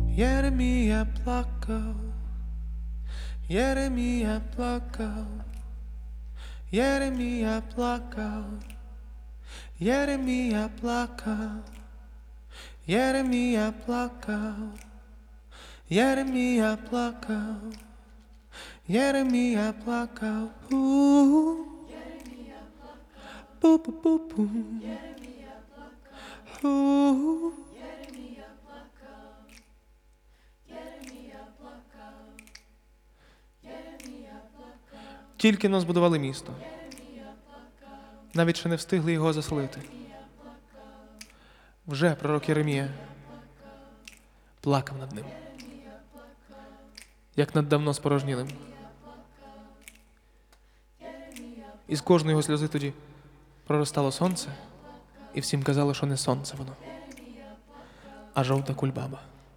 Jeremia plakał, Jeremia plakał, Jeremia plakał, Jeremia plakał, Jeremia plakał, Jeremia plakał, Jeremia plakał, Jeremia plakał, pu pu pu pu, Jeremia plakał, Jeremia plakał, Jeremia plakał, Jeremia plакав, Тільки но збудували місто, Jeremia plakав, навіть ще не встигли його заселити. Вже пророк Єремія плакав над ним, як над давно спорожнілим. І з кожної його сльози тоді проростало сонце, і всім казало, що не сонце воно, а жовта кульбаба.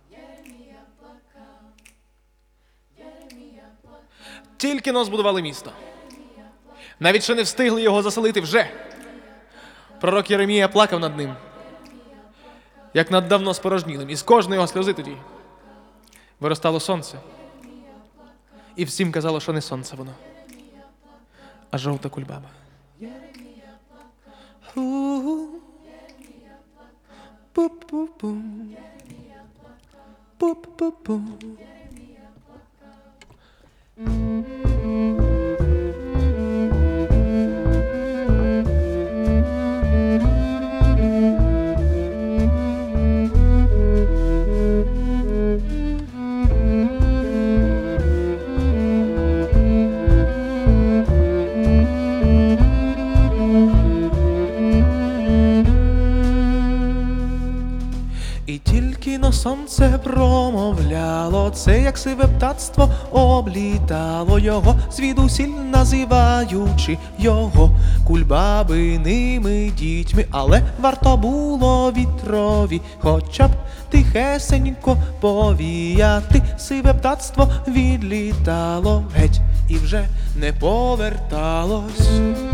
Тільки но збудували місто, навіть ще не встигли його заселити вже. Пророк Єремія плакав над ним, як над давно спорожнілим, і з кожної його сльози тоді виростало сонце, і всім казало, що не сонце воно, а жовта кульбаба. Пу-пу-пу. Пу-пу-пу. І тільки но сонце промовляло, це як сиве птацтво облітало його, звідусіль називаючи його кульбабиними дітьми. Але варто було вітрові хоча б тихесенько повіяти, сиве птацтво відлітало геть і вже не поверталось.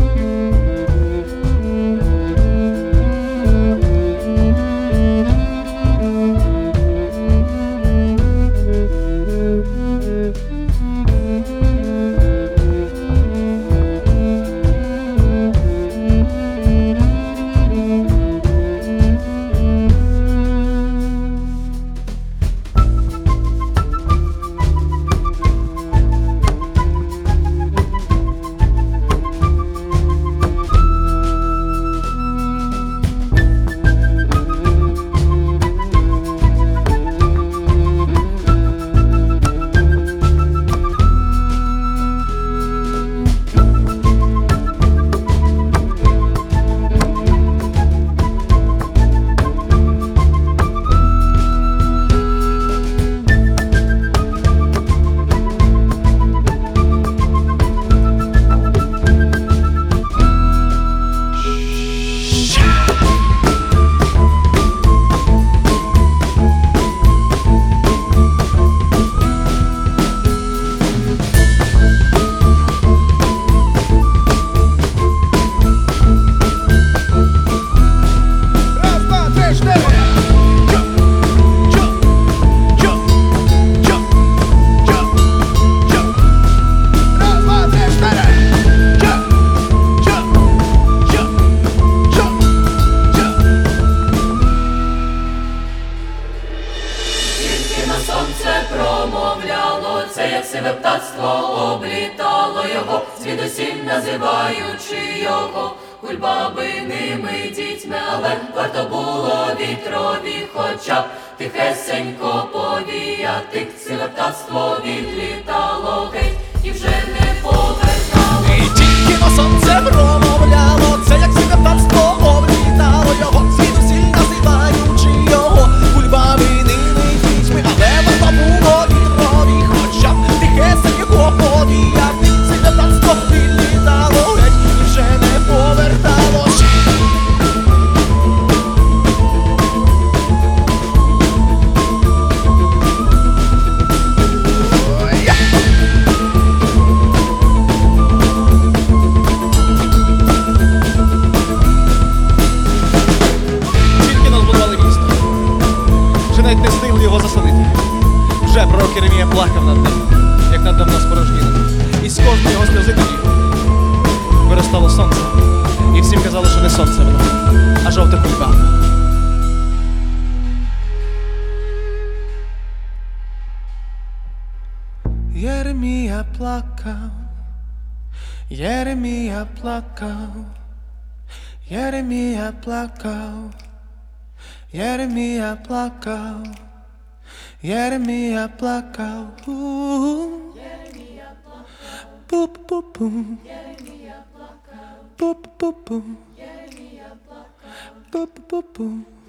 сонце промовляло, це як сиве птацтво облітало його, звідусіль називаючи його кульбабиними дітьми. Але варто було вітрові хоча б тихесенько повіяти, сиве птацтво відлітало геть і вже не повертало. І тільки но сонце промовляло, це як сиве птацтво облітало його, звідусіль називаючи його кульбабиними дітьми. Але варто було вітрові хоча б тихесенько повіяти, сиве птацтво відлітало геть і вже не поверталось. заселити. Вже пророк Єремія плакав над ним, як над давно спорожнілим. І з кожної його сльози тоді виростало сонце. І всім казали, що не сонце воно, а жовта кульба. Єремія плакав, Єремія плакав, Єремія плакав, Єремія плакав, Єремія плакав. Пу-пу-пу. Пу-пу-пу. Пу-пу-пу.